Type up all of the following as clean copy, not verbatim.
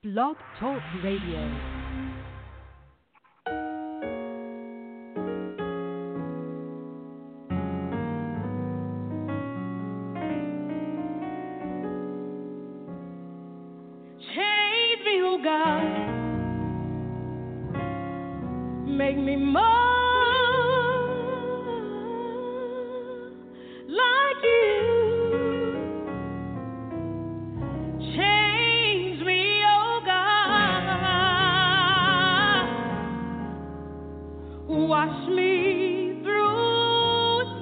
Blog Talk Radio. Make me more like you. Change me, oh God. Wash me through and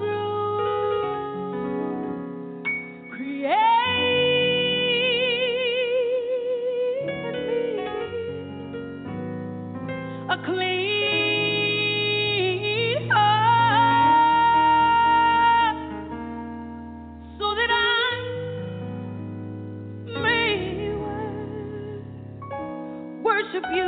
through. Create in me a clean of you.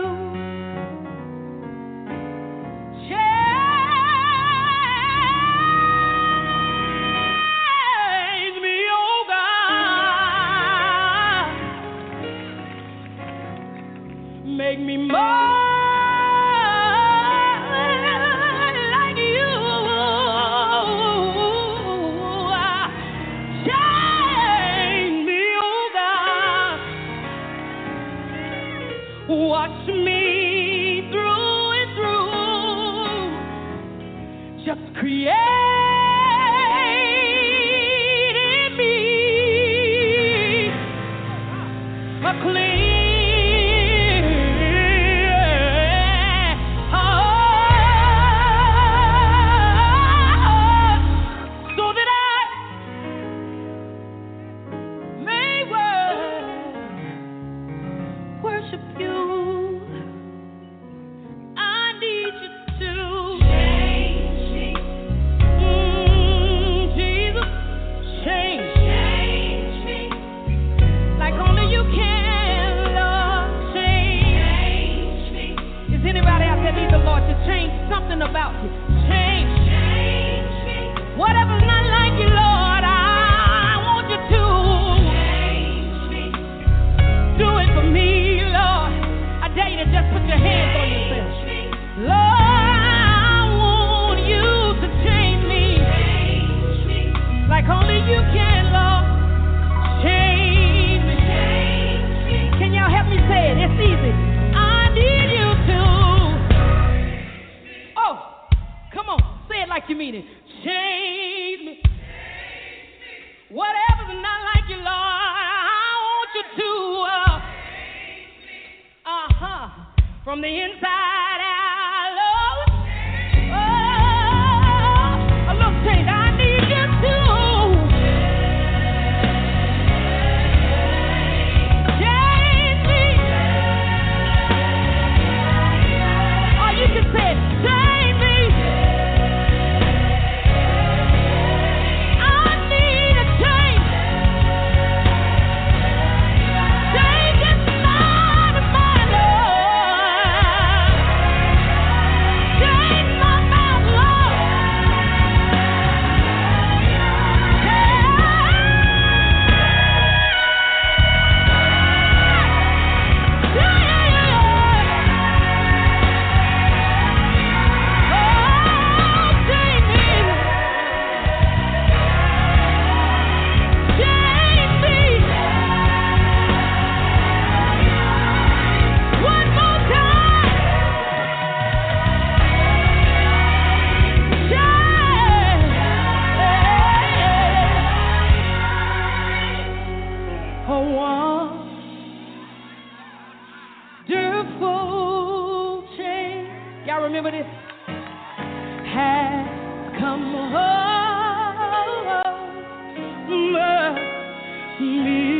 Change me, oh God. Make me more like you. Change me, oh God. Watch me through and through. Just create in me a clean heart, so that I may worship you. Something about you. Change me. Whatever's not like you, Lord, I want you to change me. Do it for me, Lord. I dare you to just put your hands on yourself. Lord, I want you to change me. Like only you can, Lord. Change me. Can y'all help me say it? It's easy. I need you to. Come on, say it like you mean it. Change me. Whatever's not like you, Lord, I want you to. From the inside out, Lord. Oh, a little change. I need you to. Change me. Or you can say it. Change me. Remember this? Has come over me.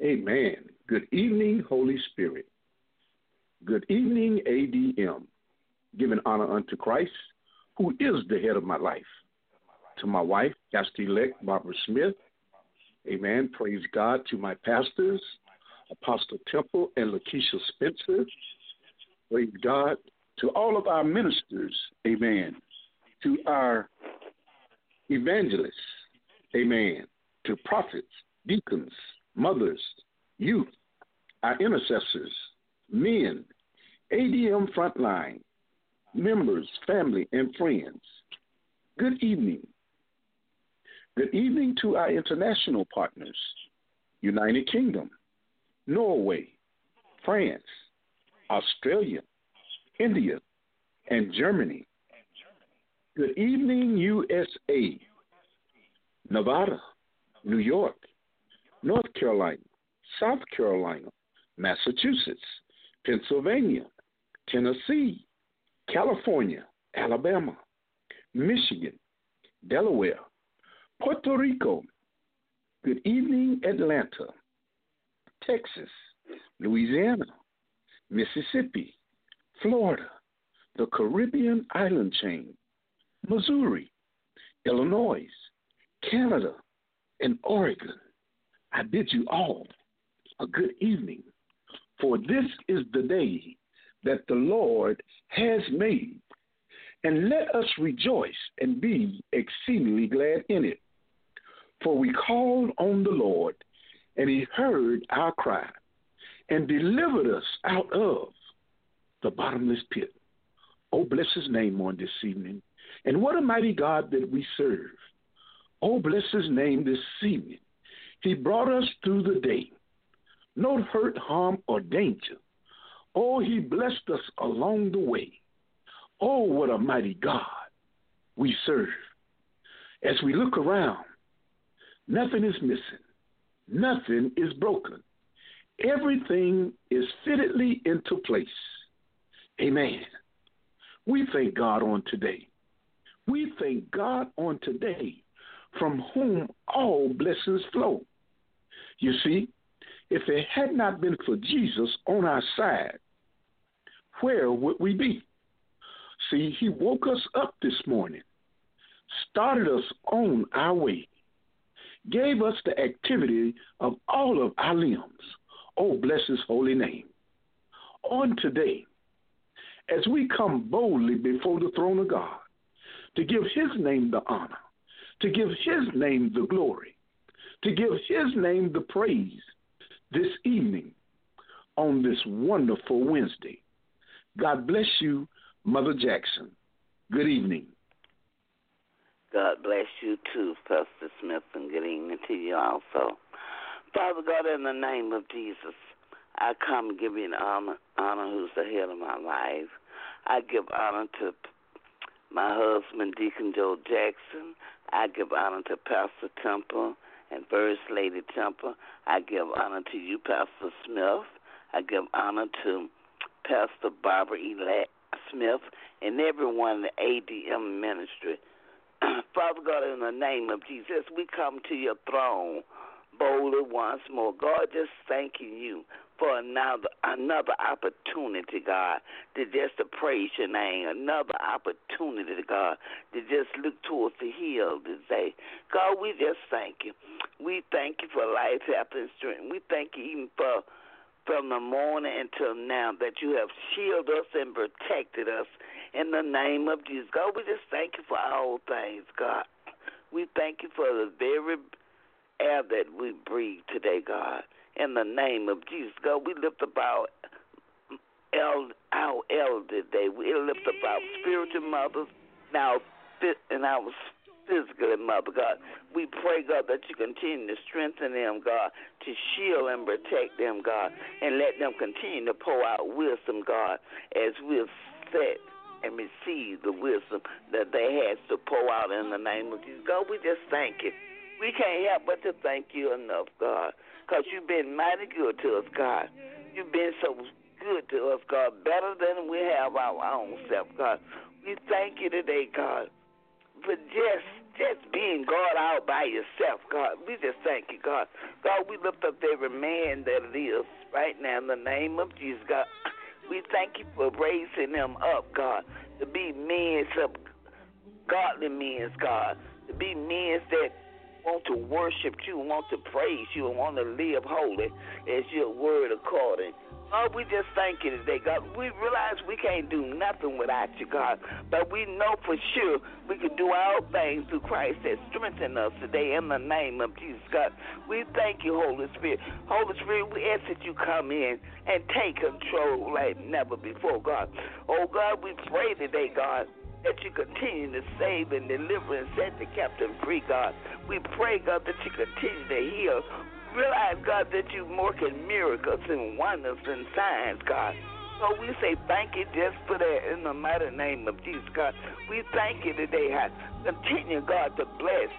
Amen. Good evening, Holy Spirit. Good evening, ADM. Giving honor unto Christ, who is the head of my life. To my wife, Pastor-elect Barbara Smith. Amen. Praise God. To my pastors, Apostle Temple and Lakeisha Spencer. Praise God. To all of our ministers. Amen. To our evangelists. Amen. To prophets, deacons, mothers, youth, our intercessors, men, ADM frontline, members, family, and friends. Good evening. Good evening to our international partners, United Kingdom, Norway, France, Australia, India, and Germany. Good evening, USA, Nevada, New York, North Carolina, South Carolina, Massachusetts, Pennsylvania, Tennessee, California, Alabama, Michigan, Delaware, Puerto Rico. Good evening, Atlanta, Texas, Louisiana, Mississippi, Florida, the Caribbean island chain, Missouri, Illinois, Canada, and Oregon. I bid you all a good evening, for this is the day that the Lord has made, and let us rejoice and be exceedingly glad in it. For we called on the Lord, and he heard our cry, and delivered us out of the bottomless pit. Oh, bless his name on this evening. And what a mighty God that we serve. Oh, bless his name this evening. He brought us through the day. No hurt, harm, or danger. Oh, he blessed us along the way. Oh, what a mighty God we serve. As we look around, nothing is missing. Nothing is broken. Everything is fittedly into place. Amen. We thank God on today. We thank God on today, from whom all blessings flow. You see, if it had not been for Jesus on our side, where would we be? See, he woke us up this morning, started us on our way, gave us the activity of all of our limbs. Oh, bless his holy name. On today, as we come boldly before the throne of God, to give his name the honor, to give his name the glory, to give his name the praise this evening on this wonderful Wednesday. God bless you, Mother Jackson. Good evening. God bless you too, Pastor Smith, and good evening to you also. Father God, in the name of Jesus, I come giving honor who's the head of my life. I give honor to my husband, Deacon Joe Jackson. I give honor to Pastor Temple and First Lady Temple. I give honor to you, Pastor Smith. I give honor to Pastor Barbara Smith and everyone in the ADM ministry. Father God, in the name of Jesus, we come to your throne boldly once more. God, just thanking you for another opportunity, God, to just to praise your name. Another opportunity, God, to just look towards the hill to say, God, we just thank you. We thank you for life, health, and strength. We thank you even for from the morning until now that you have shielded us and protected us in the name of Jesus. God, we just thank you for all things, God. We thank you for the very air that we breathe today, God. In the name of Jesus, God, we lift up our elder today. We lift up our spiritual mothers and our physical mother, God. We pray, God, that you continue to strengthen them, God, to shield and protect them, God, and let them continue to pour out wisdom, God, as we've set and receive the wisdom that they had to pour out in the name of Jesus. God, we just thank you. We can't help but to thank you enough, God, because you've been mighty good to us, God. You've been so good to us, God, better than we have our own self, God. We thank you today, God, for just just being God all by yourself, God. We just thank you, God. God, we lift up every man that it is right now in the name of Jesus, God. We thank you for raising them up, God, to be men, some godly men, God, to be men that want to worship you, want to praise you, and want to live holy as your word according. God, we just thank you today, God. We realize we can't do nothing without you, God, but we know for sure we can do all things through Christ that strengthens us today in the name of Jesus, God. We thank you, Holy Spirit. Holy Spirit, we ask that you come in and take control like never before, God. Oh, God, we pray today, God, that you continue to save and deliver and set the captive free, God. We pray, God, that you continue to heal. Realize, God, that you're working miracles and wonders and signs, God. So we say thank you just for that in the mighty name of Jesus, God. We thank you today, God. Continue, God, to bless,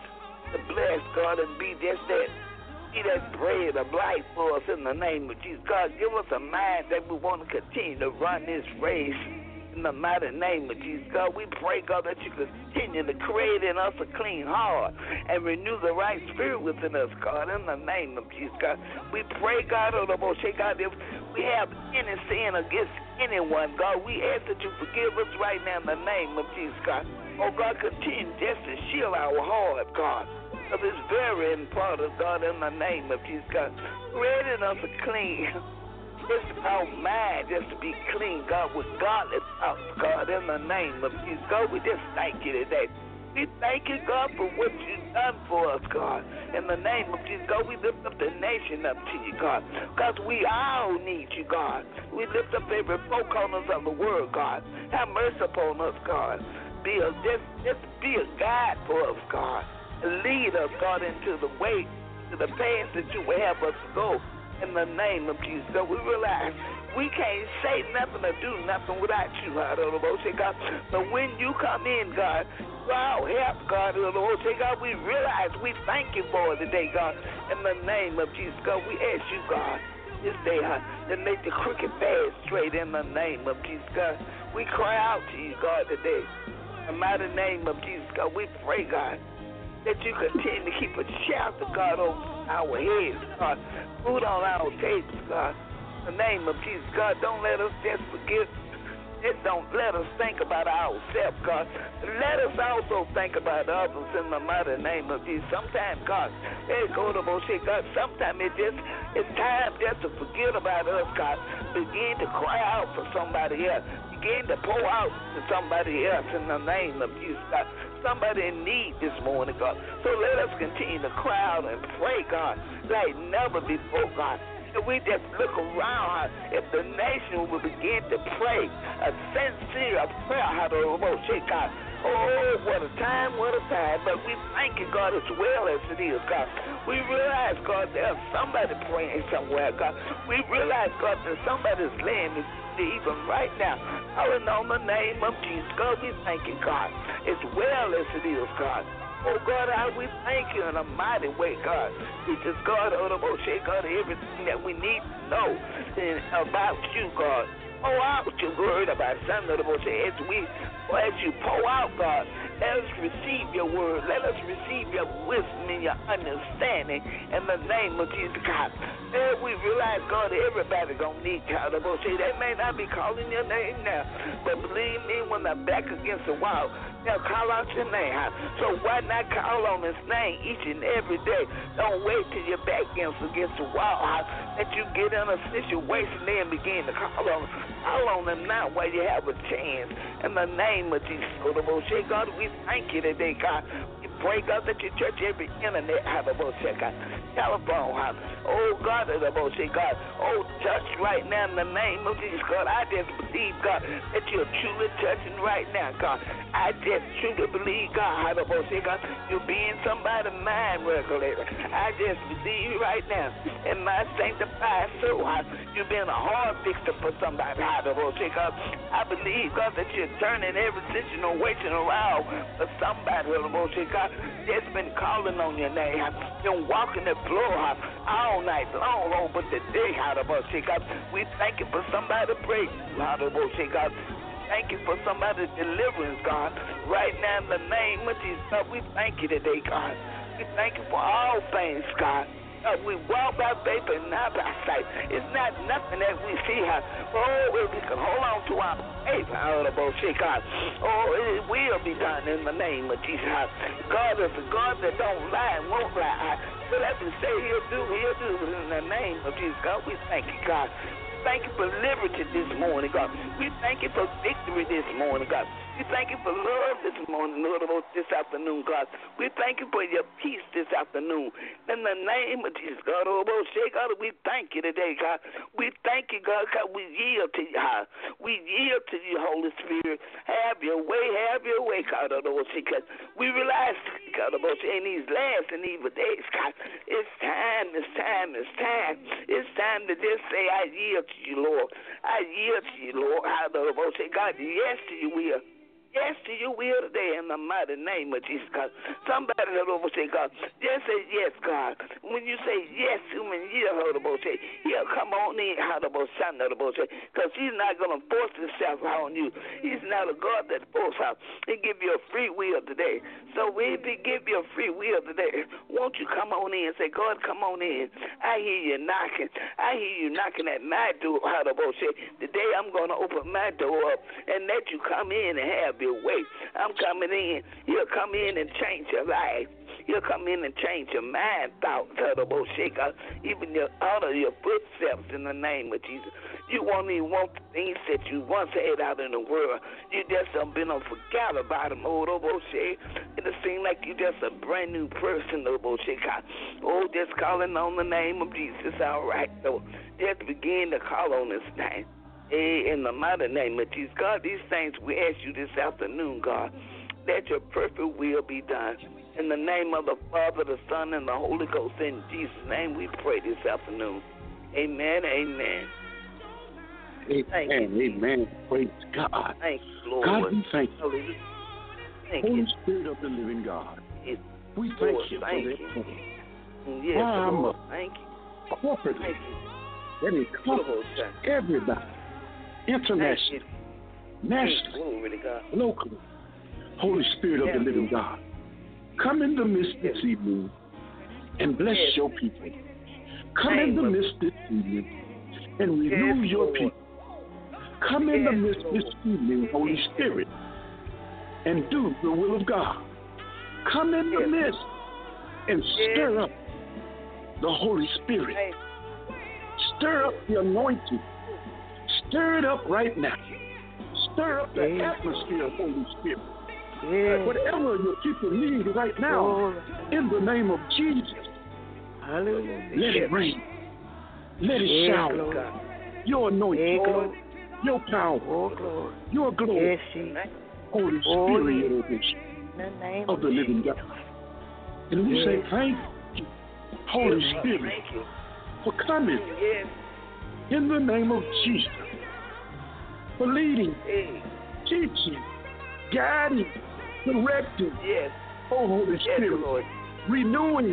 God, and be just that. Be that bread of life for us in the name of Jesus, God. Give us a mind that we want to continue to run this race. In the mighty name of Jesus, God, we pray, God, that you continue to create in us a clean heart and renew the right spirit within us, God, in the name of Jesus, God. We pray, God, God, if we have any sin against anyone, God, we ask that you forgive us right now in the name of Jesus, God. Oh, God, continue just to shield our heart, God, because it's very important, God, in the name of Jesus, God. Create in us a clean just our mind just to be clean, God, with godly thoughts, God, in the name of Jesus. God, we just thank you today. We thank you, God, for what you've done for us, God. In the name of Jesus, God, we lift up the nation up to you, God, because we all need you, God. We lift up every four corners of the world, God. Have mercy upon us, God. Just be a guide for us, God. Lead us, God, into the way, to the path that you will have us to go. In the name of Jesus, God, we realize we can't say nothing or do nothing without you, God. But when you come in, God, for our help, God, God, we realize we thank you for it today, God. In the name of Jesus, God, we ask you, God, this day, God, to make the crooked path straight in the name of Jesus, God. We cry out to you, God, today. In the mighty name of Jesus, God, we pray, God, that you continue to keep a shelter, God, over our heads, God. Food on our tables, God. In the name of Jesus, God, don't let us just forget. Just don't let us think about ourselves, God. Let us also think about others in the mighty name of Jesus. Sometimes, God, God, sometimes it's time just to forget about us, God. Begin to cry out for somebody else. Begin to pour out to somebody else in the name of Jesus, God. Somebody in need this morning, God. So let us continue to cry out and pray, God, like never before, God. If we just look around, if the nation will begin to pray a sincere prayer, God. Oh, what a time, what a time. But we thank you, God, as well as it is, God. We realize, God, there's somebody praying somewhere, God. We realize, God, that somebody's laying this even right now. Calling on the name of Jesus, God, we thank you, God, as well as it is, God. Oh, God, we thank you in a mighty way, God. Teach us, God, God, everything that we need to know about you, God. Pour out your word about something as you pour out, God. Let us receive your word. Let us receive your wisdom and your understanding in the name of Jesus, God. And we realize, God, everybody going to need God. They may not be calling your name now, but believe me, when they're back against the wall, they'll call out your name. So why not call on his name each and every day? Don't wait till you're back against the wall, that you get in a situation then begin to call on them now while you have a chance. In the name of Jesus, God, we thank you today, God. We pray, God, that you touch every internet, God. Telephone, oh, God, God. Oh, touch right now in the name of Jesus, God. I just believe, God, that you're truly touching right now, God. I just truly believe, God, God, you're being somebody's mind regulator. I just believe right now in my sanctified soul, you've been a hard fixer for somebody, God. I believe, God, that you're turning every situation around for somebody, God, that's been calling on your name, been walking the floor all night long, but today, God, we thank you for somebody to pray, God. thank you for somebody's deliverance, God. Right now, in the name of Jesus, God, we thank you today, God. We thank you for all things, God. We walk by faith and not by sight. It's not nothing that we see how, we can hold on to our faith, God. It will be done in the name of Jesus. God is a God that don't lie and won't lie. Whatever you say he'll do in the name of Jesus. God, we thank you, God. Thank you for liberty this morning, God. We thank you for victory this morning, God. We thank you for love this morning, Lord, this afternoon, God. We thank you for your peace this afternoon. In the name of Jesus, God, God, we thank you today, God. We thank you, God, God. We yield to you, God. We yield to you, Holy Spirit. Have your way, God. Because we realize, God, in these last and evil days, God, it's time to just say, I yield to you, Lord. I yield to you, Lord. God, yes to your will. Yes to your will today in the mighty name of Jesus, God. Somebody that over say, God, just say yes, God. When you say yes to him and he'll come on in, because he's not going to force himself on you. He's not a God that forces out. He give you a free will today. So if he give you a free will today, won't you come on in and say, God, come on in. I hear you knocking. I hear you knocking at my door. Today I'm going to open my door up and let you come in and have your way. I'm coming in. He'll come in and change your life. He'll come in and change your mind, thoughts, even your footsteps in the name of Jesus. You won't even want the things that you once had out in the world. You just have been forgot about them. It'll seem like you just a brand new person. Just calling on the name of Jesus. All right, so just begin to call on his name. In the mighty name of Jesus, God, these things we ask you this afternoon, God, that your perfect will be done. In the name of the Father, the Son, and the Holy Ghost, in Jesus' name we pray this afternoon. Amen, amen. Amen. Praise God. Thank you, Lord. God, we thank you. Thank Holy you. Spirit of the living God, Yes, we thank Lord, you for thank this. you. Yes, Lord, thank you. Corporately, Thank you. that encompasses everybody, international, national, glory to God. locally. Holy Spirit of the living God, come in the midst this evening and bless your people. Come in the midst this evening and renew your people. Come in the midst this evening, Holy Spirit, and do the will of God. Come in the midst and stir up the Holy Spirit. Stir up the anointing. Stir it up right now. Stir up the atmosphere, Holy Spirit. Whatever your people need right now, in the name of Jesus, let it rain. Let it shower. Your anointing, your power, your glory, Holy Spirit of the living God. And we say thank you, Holy Spirit, for coming in the name of Jesus, for leading, teaching, guiding, directing, oh Holy Spirit, renewing,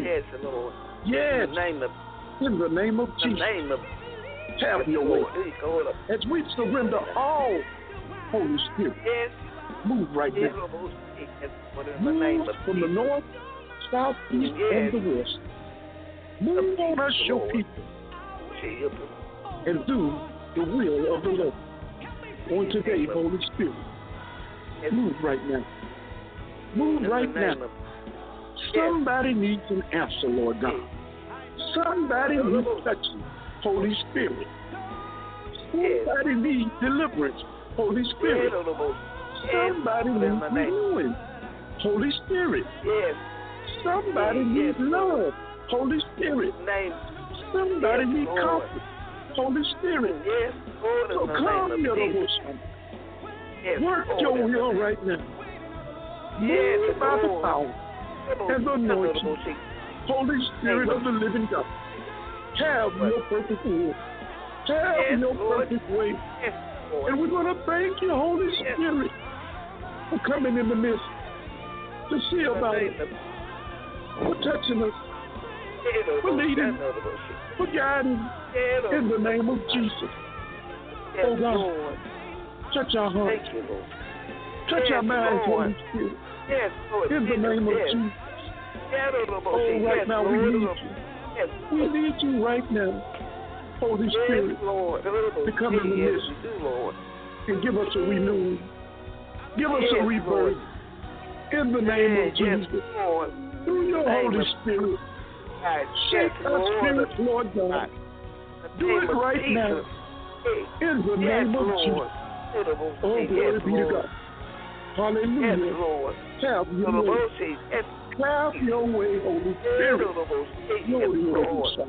in the name of Jesus. Have your way. As we surrender all, Holy Spirit, move right now. Move from the north, south, east, and the west. Move on us, your people, and do the will of the Lord. On today, Holy Spirit, move right now. Move right now. Somebody needs an answer, Lord God. Somebody needs touching, Holy Spirit. Somebody needs deliverance, Holy Spirit. Somebody needs renewing, Holy Spirit. Somebody needs love, Holy Spirit. Somebody needs comfort, Holy Spirit. So come, your devotion. Work your will right now. Move by the power and the anointing, Holy Spirit of the living God. Have your perfect will. Have your perfect way. And we're going to thank you, Holy Spirit, for coming in the midst to see about it, for touching us, for leading, for guiding, in the name of Jesus. Oh God, Touch our hearts. Thank you, Lord. Touch Yes, our minds, Lord. Holy Spirit. Yes, Lord. In the name of yes. Jesus. Yes, Oh, right now we need you. Yes, We need you right now, Holy Spirit, Lord. to come in the midst Lord. and give us a renewing. Give us a Yes, rebirth. Lord. In the name of Yes, Jesus. Lord. Through your Name Holy of Spirit. God. Shake Yes, our Lord. spirits, Lord God. Do it right now. In the name of Jesus. Oh, glory be to God. Hallelujah. Yes, Lord. Have your way. Yes, Have your way, Holy Spirit. Lord, Lord.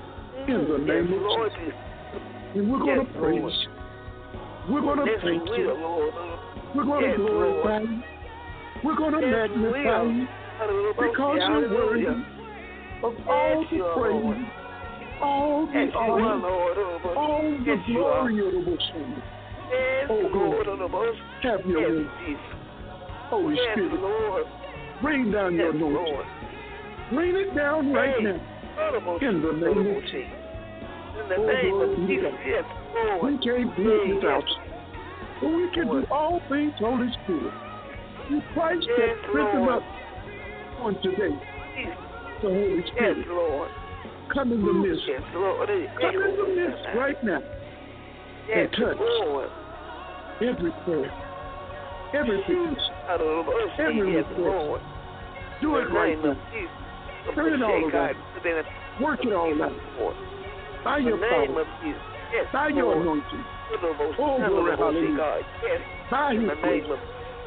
in the name of Lord. Jesus. And we're going to praise Lord. you. We're going to Yes, thank we you. will, Lord. We're going to Yes, glorify Lord. you. We're going to Yes, magnify we you will. because you're worthy of all Yes, you the are, praise, Lord. all the Yes, you are, honor, Lord. all the Yes, you are. glory of the Messiah. Yes, Oh, Lord. God. Have your Yes, way, Jesus. Holy Yes, Spirit. Lord. Rain down your Yes, anointing. Lord. Rain it down right Hey. now. In the name of Jesus. In the Oh, name glory of be to Jesus. God. Yes, Lord. We can't do it Hey, without yes. you. But we can do all things, Holy Spirit. You Christ Yes, that strengthen Lord. us on today. Jesus. The Holy Yes, Spirit. Lord. Come in the midst. Yes, Lord. Come in the midst right now. Yes, And touch Lord. every prayer, every petition, every Yes, request. Lord. Do it right now. Turn it all around. Work it all out. By your power. Yes, By your anointing. Oh, glory, hallelujah. Yes, By in his the grace. name of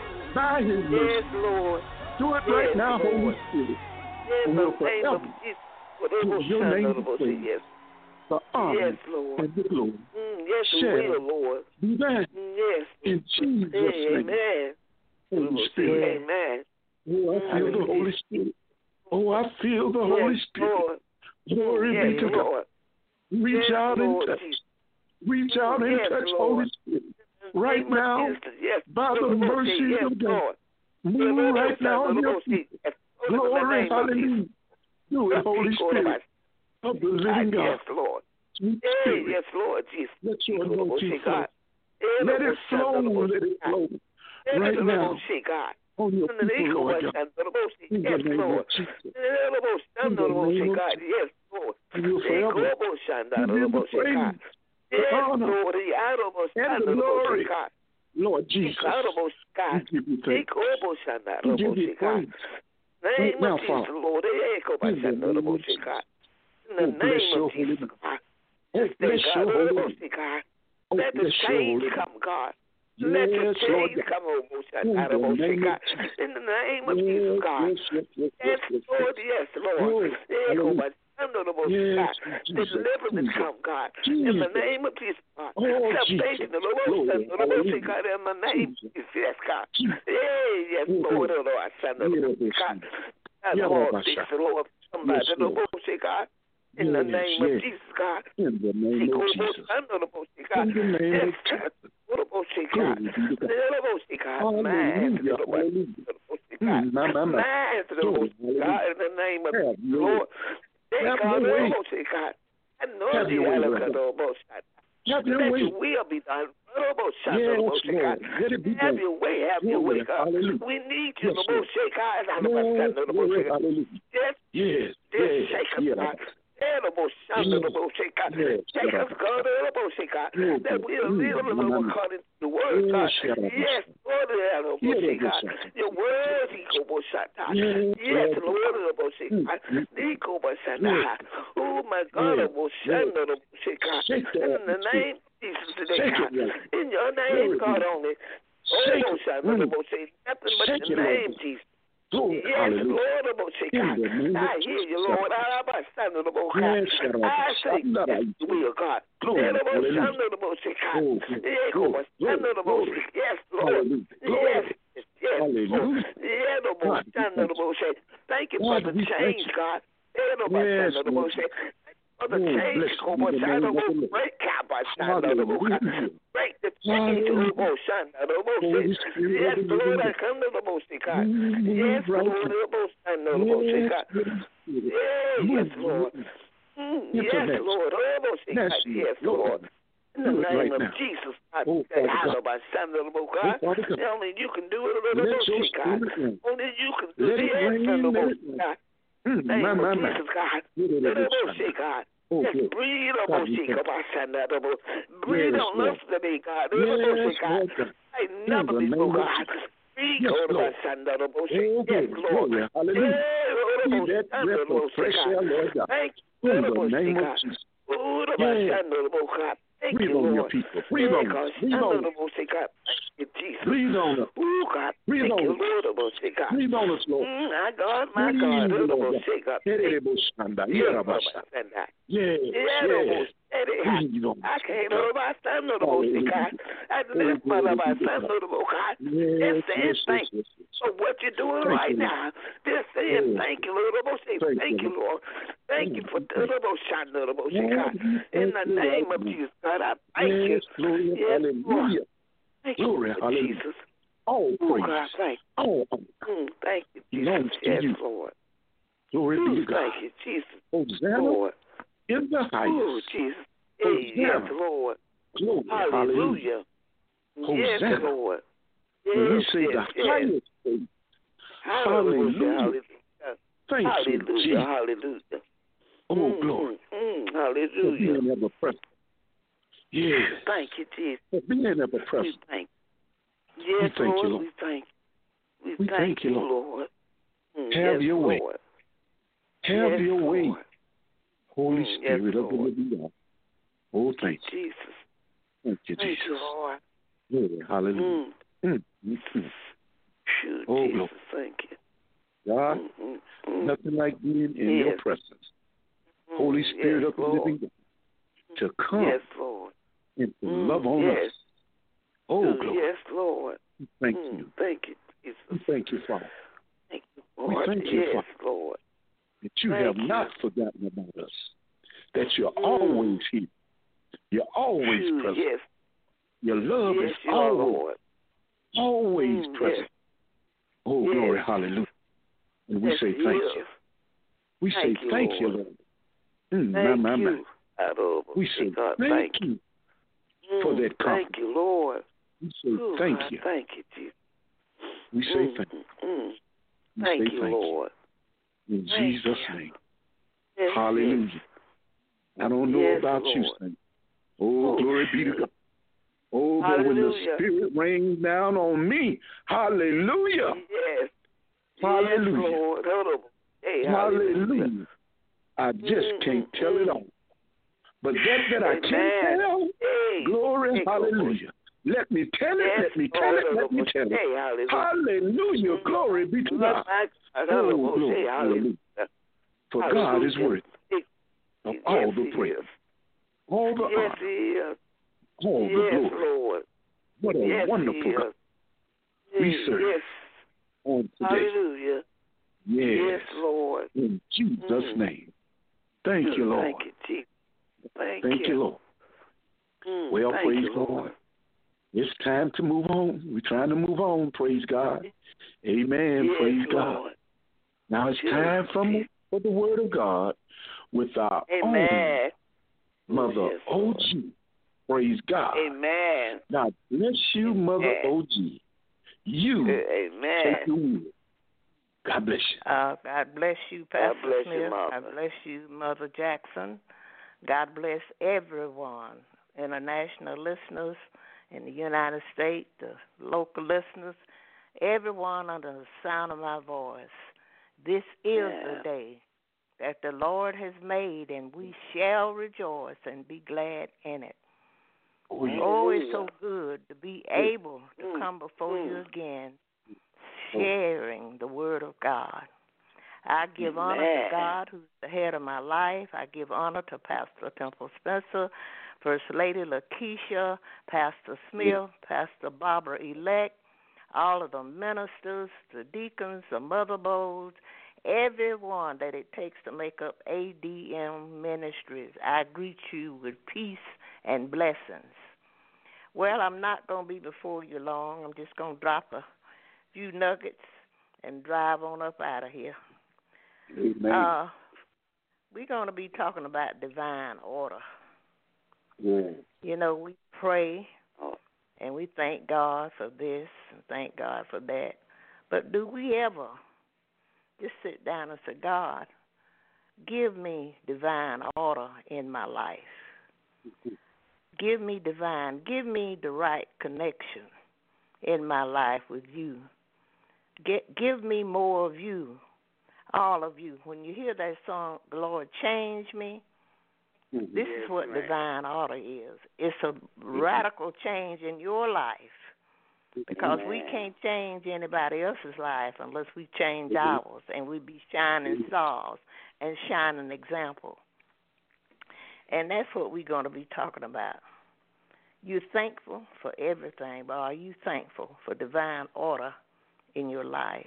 By his yes, mercy. Lord. Do it Yes, right now, Lord. Holy Spirit. Yes, And in we'll the name of forever Jesus. give your name the praise, Yes, the honor, yes, Lord. and the glory. Yes, we Shall will, Lord. be that Yes. in Jesus' name. Amen. Holy Spirit. Amen. Oh, I feel the Holy Spirit. Oh, I feel the Holy Yes, Spirit. Lord. Glory be Yes, to God. Lord. Reach Yes, out and Lord touch. Jesus. Reach out and Yes, touch, Lord. Holy Spirit. Right Name of now, Jesus. Yes. by the Lord, mercies yes, of God. Lord. Move right now on your people. Yes. Glory, hallelujah. Do it, Holy Spirit of the living God. Yes, Lord. Sweet Hey, Spirit, yes, Lord Jesus. let your anointing flow. Let Let it flow, let it flow. Right now, on your people, Lord God. In the Yes, name Lord. of Jesus. In the name of God. Yes, Lord. And you'll forever give him the praise, the Yes, honor, Lord. and the glory. Lord Jesus, we give you thanks. We give you praise. Name now, of Jesus, Father. Lord. In the name of Jesus. In the Oh, bless name your of holy Jesus, name. God. Oh, bless your holy name. God. Oh, Let the bless your change holy name. come, God. Let the Yes, Lord change God. come, In the name of God. Jesus. In the name of Jesus, God. Yes, Lord, yes, Lord. Hallelujah. Yes, Jesus. Deliverance Jesus. come, God. Jesus. In the name of Jesus, God. Oh, Salvation, Jesus. the Lord, Glory. Hallelujah. God, in the name of Jesus, yes, God. Jesus. Yes, Lord, the Lord, Son, the Lord, God. Lord, fix the Lord, somebody, the Lord, God. In the name of Jesus, God. In the name of Jesus. In the name of Jesus. Glory be to God. Hallelujah. Hallelujah. Man to the Lord, God, in the name of Have your Lord. Have your way. God. Have your way, Lord. Have your Let way. your will be done. Yes, Lord. Let it be Have done. your way, have your way, God. Hallelujah. We need you, Yes, Lord. Yes, glory. Hallelujah. Yes, Yes. yes, shake us, Yes. God. Take us, God, that we are living according to the word, God. Yes, Lord, God. Your word, yes, Lord, oh my God, in the name of Jesus today, God. In your name, God, only. Oh, nothing but the name, Jesus. Yes, Lord, I hear you, Lord. I say yes, will, God. Yes, Lord. Yes. Thank you for the change, God. For the change, break the change, yes, Lord, I come to the most God. Yes, Lord, yes, Lord. Yes, Lord. Yes, Lord. In the Do it name right of now. Jesus, I Oh, say, Father God. God. Oh, Father God. Only you can do it, Let your God. spirit rain. Only you can do Let it rain. Let it rain. God. My. Jesus, God. God. Oh, Just good. breathe God, on we thank you. Breathe Yes, on Lord. us today, God. Yes, God. Lord God. Like In never the before, name of God. Jesus. Breathe Yes, on Lord. Oh, Yes, glory, Lord. glory. Hallelujah. Be that breath of fresh air, Lord God. Thank you, In the name of Jesus. Yes. Thank Breathe you, on your Lord. people. Breathe on us. Breathe on us. God. Thank you, Jesus. Breathe on us. Oh, God. Breathe Thank on you, us. Lord. God. Breathe on us, Lord. My God, my Breathe, God. Lord God. God. Yes, yes. Breathe on us. I can't know my son, no more, God. I lift my son, no more, God. Just saying thank you for what you're doing right now. Just saying thank you, Lord. Thank you, Lord. Thank you for the God. In the name of Jesus, God, I thank you. Yes, hallelujah. Thank you, Glory, hallelujah. Jesus. All praise. God, thank you. All thank you, belongs Jesus. to Yes, you. Lord. Glory be to God. Thank you, Jesus. Hosanna Lord. in the highest. Oh, Jesus. Hey, yes, Hosanna. Lord. Glory, Hallelujah. Yes, Hosanna. Lord. When we Yes, say the highest praise. Hallelujah. Thank you, Jesus. Hallelujah. Oh, glory. For Hallelujah. being ever present. Yes. Thank you, Jesus. For being ever We present. thank you. Yes, thank you, Lord. Lord. We thank you. We thank you, Lord. Have yes, your way. Lord. Have yes, your way. Lord. Holy yes, Spirit of the Lord. living God. Oh, thank you. Jesus. Thank you, Thank Jesus. you, Lord. Glory, hallelujah. Shoot, Oh, Jesus, glory. thank you. God, nothing like being in your presence. Holy Spirit of the living God, to come yes, Lord. and to love on us. Oh, glory. Yes, Lord. Thank you. Thank you, Jesus. We thank you, Father. Thank you, We Lord. thank you, yes, Father, Lord. that you Thank have you. not forgotten about us, that you're always here. You're always present. Yes. Your love yes, is you are, always, Lord. always present. Yes. Oh, Yes. glory, hallelujah. And we Yes, say he thank is. you. We say thank you, Lord. Thank my. you. We say God, thank you for that comfort. Thank you, Lord. We say thank God, you. Thank you, Jesus. We say thank you. We Thank say you, thank Lord. you. In Thank Jesus' you. name. Yes, Hallelujah. yes. I don't know Yes, about you, Lord. Saint. Oh, glory be to God. Oh, but when the Hallelujah. Spirit rains down on me, hallelujah. Yes. Hallelujah. Yes, Lord. Hey, Hallelujah. I just can't tell it all. But that I can tell, glory, hallelujah. Let me tell it, let me tell it, let me tell it. Hallelujah, glory be to God. Oh, glory, hallelujah. For God is worthy of all the praise, all the honor, all the glory. Lord. What a wonderful God we serve on today. Hallelujah. Yes, Lord. In Jesus' name. Thank you, Lord. Thank you, Jesus. Thank you, Lord. Well, praise God. It's time to move on. We're trying to move on. Praise God. Amen. Yes, praise God. Lord. Now it's time for the Word of God with our own Mother OG. Praise God. Amen. God bless you, Mother OG. You take the wheel. God bless you. God bless you, Pastor bless Smith. you, Mother. God bless you, Mother Jackson. God bless everyone, international listeners in the United States, the local listeners, everyone under the sound of my voice. This is the day that the Lord has made, and we shall rejoice and be glad in it. Oh, it's so good to be able to come before you again, sharing the Word of God. I give honor to God, who's the head of my life. I give honor to Pastor Temple Spencer, First Lady Lakeisha, Pastor Smith, Pastor Barbara Elect, all of the ministers, the deacons, the mother boards, everyone that it takes to make up ADM Ministries. I greet you with peace and blessings. Well, I'm not going to be before you long. I'm just going to drop a few nuggets and drive on up out of here. Amen. We're going to be talking about divine order. Yeah. You know, we pray Oh, and we thank God for this and thank God for that. But do we ever just sit down and say, God, give me divine order in my life. Give me give me the right connection in my life with you. Give me more of you, all of you. When you hear that song, Lord, change me, this is what right. divine order is. It's a radical change in your life because we can't change anybody else's life unless we change ours, and we be shining stars and shining example. And that's what we're going to be talking about. You're thankful for everything, but are you thankful for divine order in your life?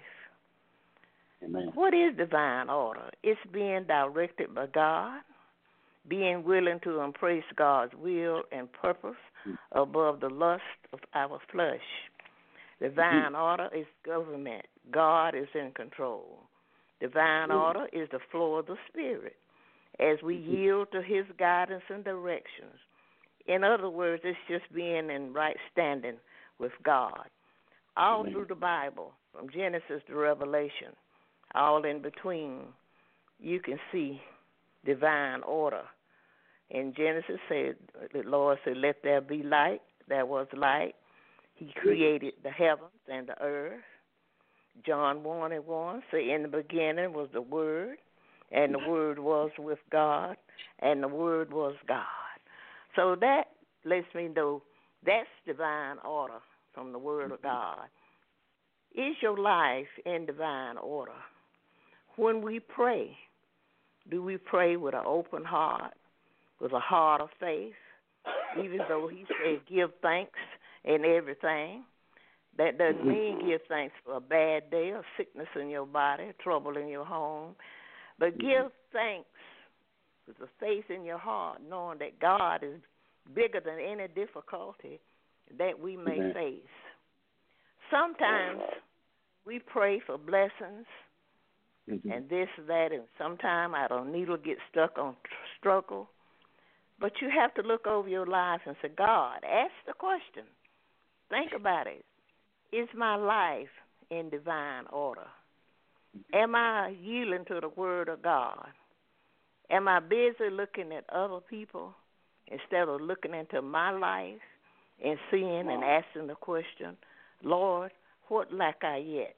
Amen. What is divine order? It's being directed by God, being willing to embrace God's will and purpose above the lust of our flesh. Divine order is government. God is in control. Divine order is the flow of the Spirit as we yield to His guidance and directions. In other words, it's just being in right standing with God. All through the Bible, from Genesis to Revelation, all in between, you can see divine order. In Genesis, the Lord said, let there be light. There was light. He created the heavens and the earth. John 1:1 say, in the beginning was the Word, and the Word was with God, and the Word was God. So that lets me know that's divine order from the Word of God. Is your life in divine order? When we pray, do we pray with an open heart, with a heart of faith, even though He said give thanks in everything? That doesn't mean give thanks for a bad day or sickness in your body, trouble in your home, but give thanks with the faith in your heart, knowing that God is bigger than any difficulty that we may face. Sometimes we pray for blessings and this, that, and sometimes our needle gets stuck on struggle. But you have to look over your life and say, God, ask the question. Think about it. Is my life in divine order? Am I yielding to the Word of God? Am I busy looking at other people instead of looking into my life and seeing and asking the question, Lord, what lack I yet?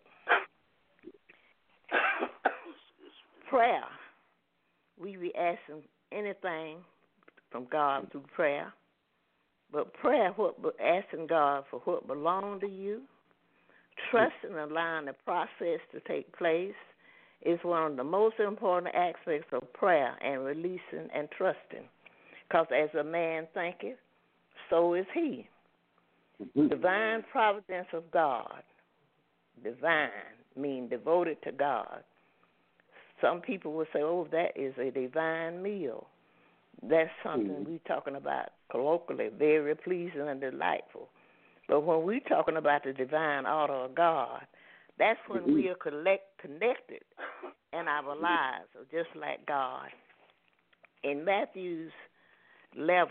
Prayer. We be asking anything from God through prayer. But prayer, asking God for what belongs to you, trusting and allowing the process to take place is one of the most important aspects of prayer and releasing and trusting. Because as a man thinketh, so is he. Divine providence of God. Divine mean devoted to God. Some people will say, oh, that is a divine meal. That's something we're talking about colloquially, very pleasing and delightful. But when we're talking about the divine order of God, that's when we are connected in our lives, just like God. In Matthew 11,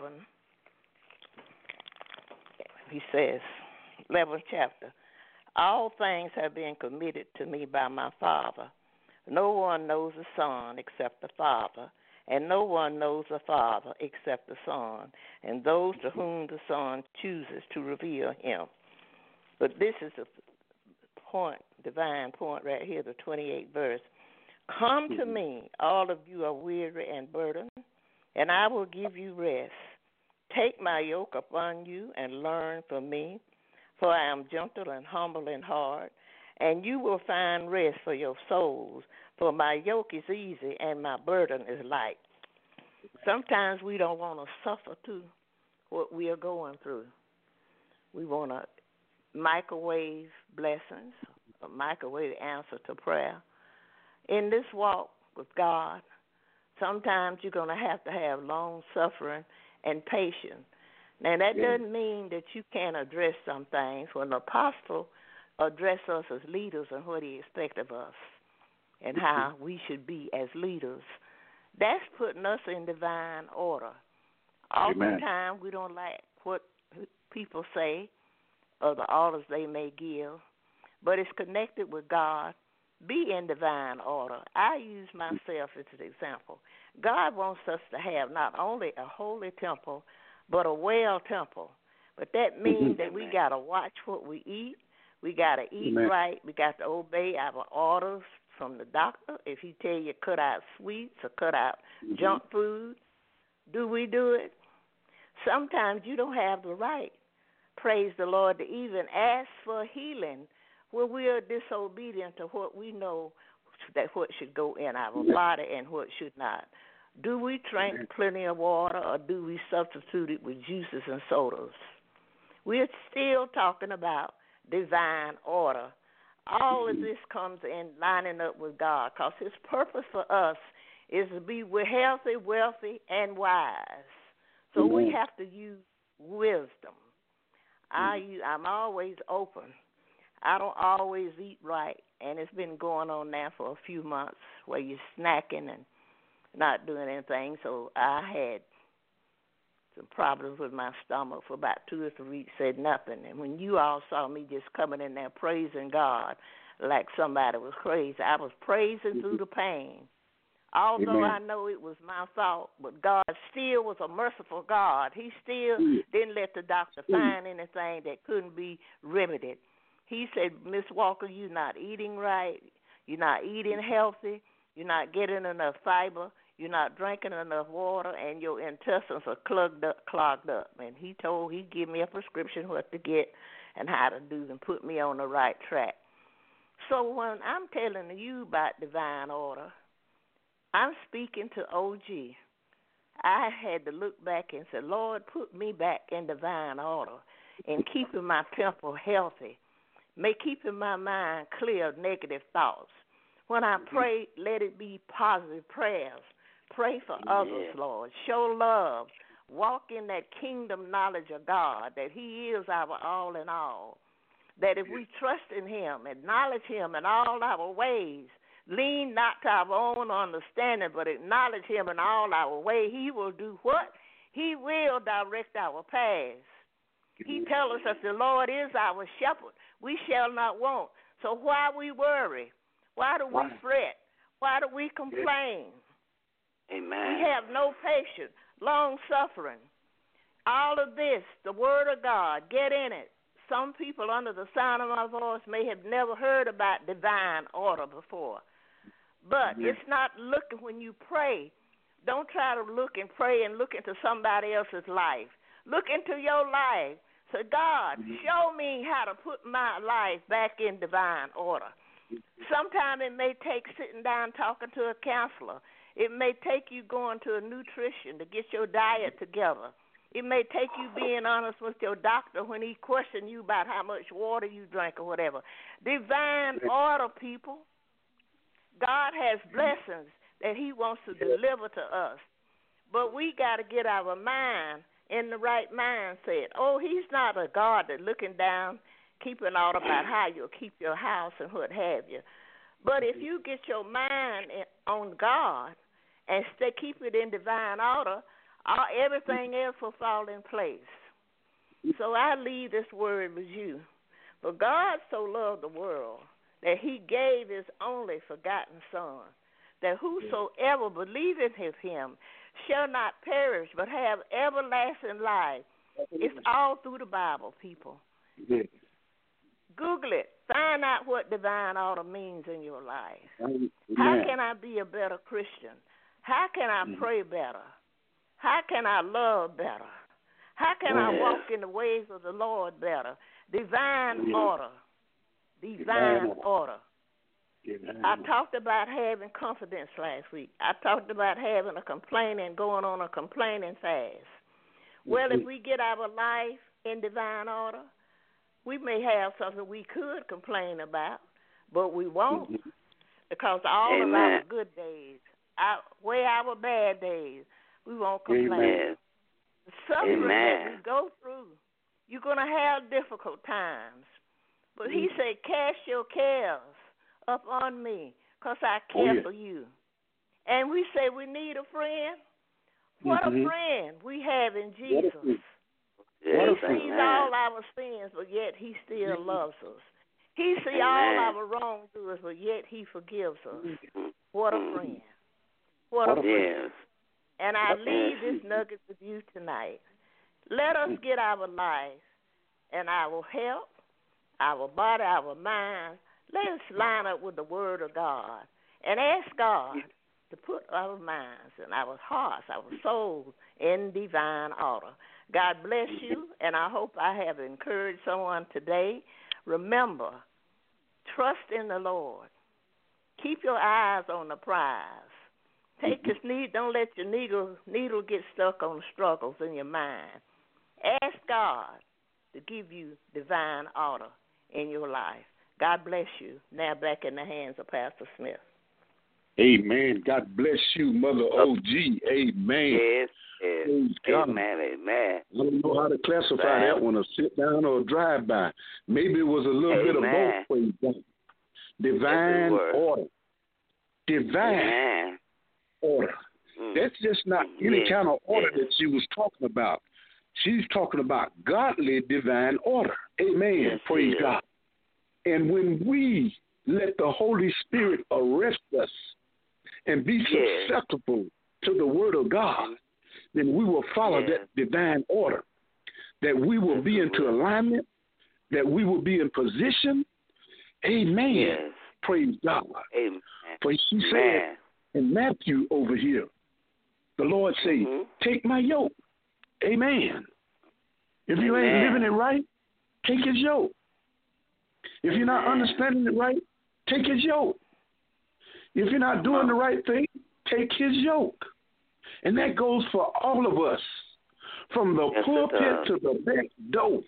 he says, 11th chapter, all things have been committed to me by my Father. No one knows the Son except the Father, and no one knows the Father except the Son, and those to whom the Son chooses to reveal him. But this is the point, divine point right here, the 28th verse. Come to me, all of you are weary and burdened, and I will give you rest. Take my yoke upon you and learn from me, for I am gentle and humble in heart, and you will find rest for your souls, for my yoke is easy and my burden is light. Sometimes we don't want to suffer through what we are going through. We want to microwave blessings, a microwave answer to prayer. In this walk with God, sometimes you're going to have long suffering and patience. Now, that doesn't mean that you can't address some things. When the apostle addressed us as leaders and what he expects of us and how we should be as leaders, that's putting us in divine order. Oftentimes we don't like what people say or the orders they may give, but it's connected with God. Be in divine order. I use myself as an example. God wants us to have not only a holy temple, but a well temple. But that means that we got to watch what we eat. We got to eat right. We got to obey our orders from the doctor. If he tell you cut out sweets or cut out junk food, do we do it? Sometimes you don't have the right, praise the Lord, to even ask for healing where we are disobedient to what we know that what should go in our body and what should not. Do we drink plenty of water, or do we substitute it with juices and sodas? We're still talking about divine order. All of this comes in lining up with God, because his purpose for us is to be healthy, wealthy, and wise. So we have to use wisdom. I'm always open. I don't always eat right, and it's been going on now for a few months where you're snacking and not doing anything. So I had some problems with my stomach for about 2 or 3 weeks, said nothing. And when you all saw me just coming in there praising God like somebody was crazy, I was praising through the pain. Although I know it was my fault, but God still was a merciful God. He still didn't let the doctor find anything that couldn't be remedied. He said, Miss Walker, you're not eating right. You're not eating healthy. You're not getting enough fiber. You're not drinking enough water, and your intestines are clogged up. And he gave me a prescription what to get and how to do and put me on the right track. So when I'm telling you about divine order, I'm speaking to OG. I had to look back and say, Lord, put me back in divine order and keeping my temple healthy, keeping my mind clear of negative thoughts. When I pray, let it be positive prayers. Pray for others, Lord. Show love. Walk in that kingdom knowledge of God, that he is our all in all. That if we trust in him, acknowledge him in all our ways, lean not to our own understanding, but acknowledge him in all our ways, he will do what? He will direct our paths. He tells us that the Lord is our shepherd. We shall not want. So why we worry? Why do we fret? Why do we complain? Amen. We have no patience, long-suffering. All of this, the word of God, get in it. Some people under the sound of my voice may have never heard about divine order before. But it's not looking when you pray. Don't try to look and pray and look into somebody else's life. Look into your life. Say, God, show me how to put my life back in divine order. Sometimes it may take sitting down talking to a counselor. It may take you going to a nutrition to get your diet together. It may take you being honest with your doctor when he questions you about how much water you drink or whatever. Divine order, people. God has blessings that he wants to deliver to us. But we got to get our mind in the right mindset. Oh, he's not a God that looking down, keeping all about how you'll keep your house and what have you. But if you get your mind on God and keep it in divine order, everything else will fall in place. So I leave this word with you. For God so loved the world that he gave his only forgotten Son, that whosoever believeth in him shall not perish but have everlasting life. It's all through the Bible, people. Google it. Find out what divine order means in your life. How can I be a better Christian? How can I pray better? How can I love better? How can I walk in the ways of the Lord better? Divine order. Divine order. I talked about having confidence last week. I talked about having a complaining, going on a complaining fast. Well, if we get our life in divine order, we may have something we could complain about, but we won't, because all of our good days outweigh our bad days. We won't complain. The suffering that we go through, you're going to have difficult times. But he said, cast your cares upon me, because I care for you. And we say we need a friend. What a friend we have in Jesus. Yes, He sees all our sins, but yet he still loves us. He sees all our wrongdoers, but yet he forgives us. What a friend. What a friend. And I leave this nugget with you tonight. Let us get our life and our health, our body, our mind. Let us line up with the Word of God and ask God to put our minds and our hearts, our souls in divine order. God bless you, and I hope I have encouraged someone today. Remember, trust in the Lord. Keep your eyes on the prize. Don't let your needle get stuck on struggles in your mind. Ask God to give you divine order in your life. God bless you. Now back in the hands of Pastor Smith. Amen. God bless you, Mother OG. Amen. Yes. Amen. I don't know how to classify that one, a sit down or a drive by. Maybe it was a little bit of both. Praise God. Divine order. Divine order. That's just not any kind of order that she was talking about. She's talking about godly divine order. Amen. Yes, praise God. And when we let the Holy Spirit arrest us and be susceptible to the Word of God, then we will follow that divine order, that we will be into alignment, that we will be in position. Amen. Yes. Praise God. Amen. For she said in Matthew over here, the Lord say, take my yoke. Amen. If you ain't living it right, take his yoke. If you're not understanding it right, take his yoke. If you're not doing the right thing, take his yoke. And that goes for all of us, from the pulpit to the back door.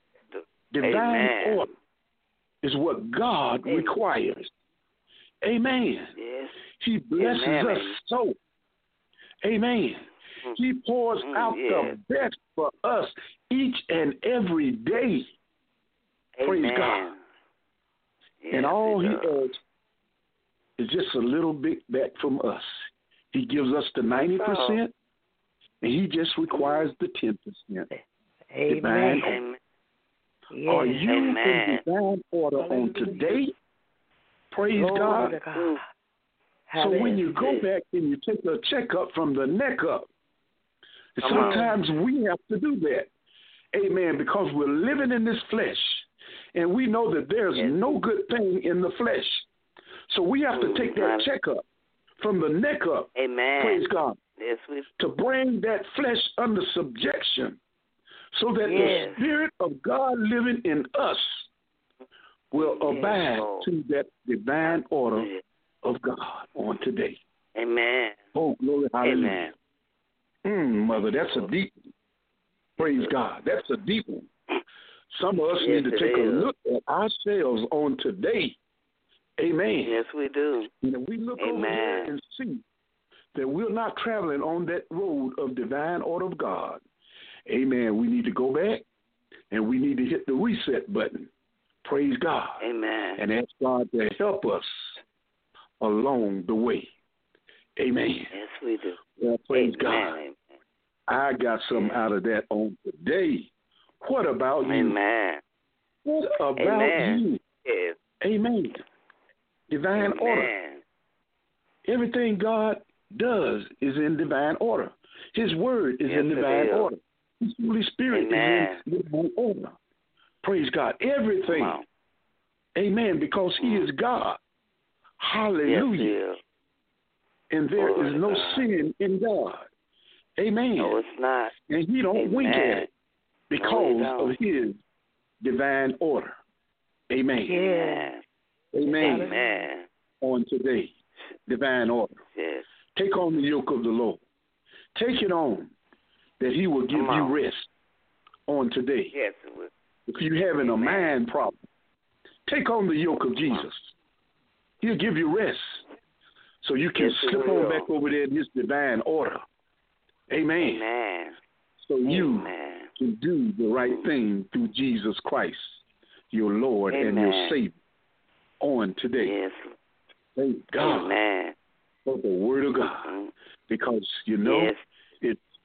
Divine order is what God requires. Amen. Yes. He blesses us so. Amen. He pours out the best for us each and every day. Praise God. Yes, and all he asks is just a little bit back from us. He gives us the 90%, and he just requires the 10%. Amen. Divine order. Yes. Are you in divine order on today? Praise God. So when you go back and you take a checkup from the neck up, sometimes we have to do that. Amen. Because we're living in this flesh, and we know that there's no good thing in the flesh. So we have to take that checkup from the neck up. Amen. Praise God. Yes, to bring that flesh under subjection, so that the Spirit of God living in us will abide to that divine order of God on today. Amen. Oh, glory, hallelujah. Mother, that's a deep one. Praise God. That's a deep one. Some of us need to take a look at ourselves on today. Amen. Yes, we do. And if we look over here and see that we're not traveling on that road of divine order of God, amen, we need to go back and we need to hit the reset button. Praise God. Amen. And ask God to help us along the way. Amen. Yes, we do. Well, praise God. Amen. I got something out of that on today. What about you? Amen. What about you? Yes. Amen. Divine order. Everything God does is in divine order. His word is in divine order. His Holy Spirit is in divine order. Praise God. Everything. Amen. Because he is God. Hallelujah. Yes, and there is no sin in God. Amen. No, it's not. And he don't wink at it because of his divine order. Amen. Yeah. Amen. Amen. On today, divine order. Yes. Take on the yoke of the Lord. Take it on that he will give you rest on today. Yes, it will. If you're having a mind problem, take on the yoke of Jesus. He'll give you rest so you can slip on back over there in his divine order. Amen. Amen. So you can do the right thing through Jesus Christ, your Lord and your Savior, on today. Yes. Thank God for the word of God. Because, you know, it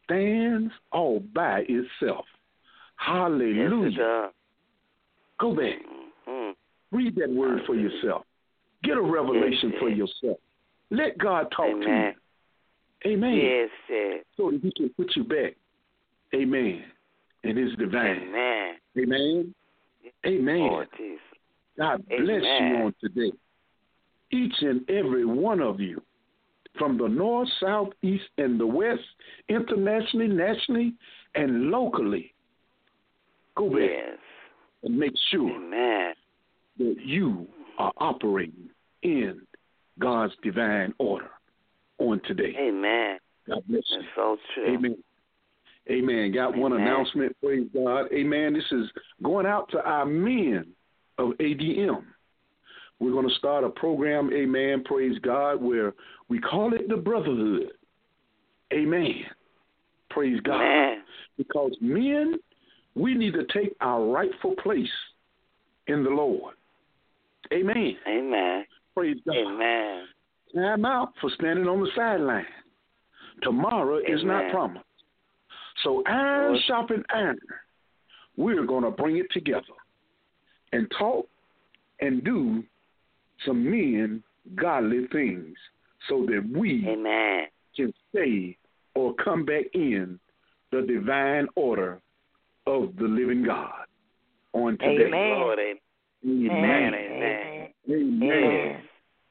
stands all by itself. Hallelujah. Yes, it does. Go back. Mm-hmm. Read that word for yourself. Get a revelation for yourself. Let God talk to you. Amen. Yes, yes. So that he can put you back. Amen. In his divine. Amen. Amen. Amen. Lord Jesus. God bless you on today. Each and every one of you, from the north, south, east, and the west, internationally, nationally, and locally. Go back and make sure that you are operating in God's divine order on today. Amen. God bless you. That's so true. Amen. Amen. Got one announcement. Praise God. Amen. This is going out to our men of ADM. We're going to start a program, amen, praise God, where we call it the Brotherhood. Amen. Praise God. Amen. Because men, we need to take our rightful place in the Lord. Amen. Amen. Praise God. Amen. Time out for standing on the sideline. Tomorrow is not promised. So iron sharpen iron. We're going to bring it together and talk and do some men godly things so that we can stay or come back in the divine order of the living God on today. Amen. Lord, amen. Amen. Amen.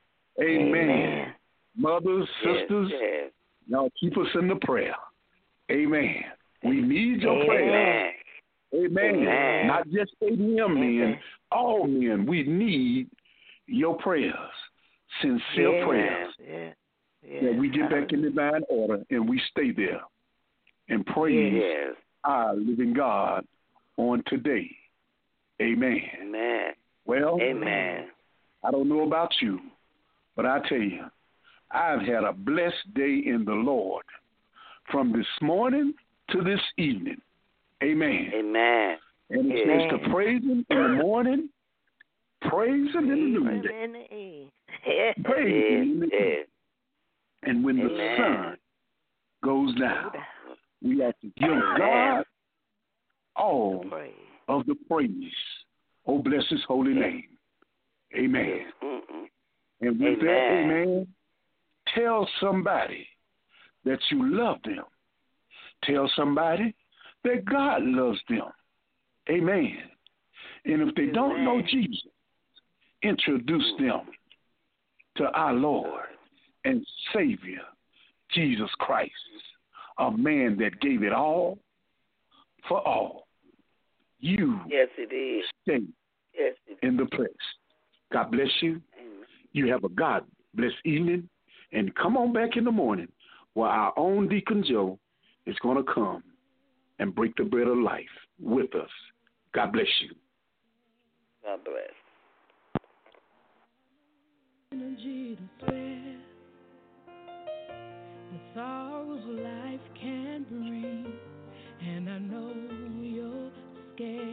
Amen. Mothers, sisters, y'all keep us in the prayer. Amen. We need your prayer. Amen. Not just ADM men, all men. We need your prayers, sincere prayers. That we get back in divine order and we stay there and praise our living God on today. Amen. Amen. Well, I don't know about you, but I tell you, I've had a blessed day in the Lord from this morning to this evening. Amen. Amen. And it says to praise him in the morning, praise him in the noonday. Praise him in the evening. And when the sun goes down, we have to give God all of the praise. Oh, bless his holy name. Amen. And with that, amen, tell somebody that you love them. Tell somebody that God loves them. Amen. And if they don't know Jesus, introduce them to our Lord and Savior, Jesus Christ, a man that gave it all for all. You stay in the place. God bless you. Amen. You have a God-blessed evening. And come on back in the morning where our own Deacon Joe is going to come and break the bread of life with us. God bless you. God bless. Energy to spare the sorrows life can bring, and I know you're scared.